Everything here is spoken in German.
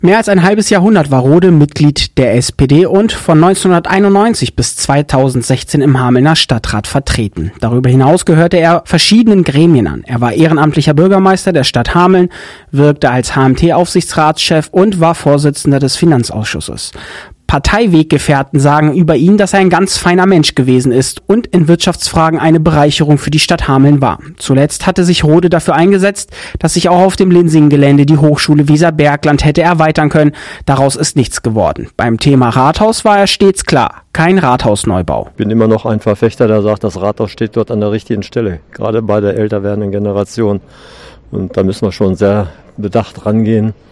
Mehr als ein halbes Jahrhundert war Rode Mitglied der SPD und von 1991 bis 2016 im Hamelner Stadtrat vertreten. Darüber hinaus gehörte er verschiedenen Gremien an. Er war ehrenamtlicher Bürgermeister der Stadt Hameln, wirkte als HMT-Aufsichtsratschef und war Vorsitzender des Finanzausschusses. Parteiweggefährten sagen über ihn, dass er ein ganz feiner Mensch gewesen ist und in Wirtschaftsfragen eine Bereicherung für die Stadt Hameln war. Zuletzt hatte sich Rode dafür eingesetzt, dass sich auch auf dem Linsingen-Gelände die Hochschule Weserbergland hätte erweitern können. Daraus ist nichts geworden. Beim Thema Rathaus war er stets klar: kein Rathausneubau. Ich bin immer noch ein Verfechter, der sagt, das Rathaus steht dort an der richtigen Stelle, gerade bei der älter werdenden Generation. Und da müssen wir schon sehr bedacht rangehen.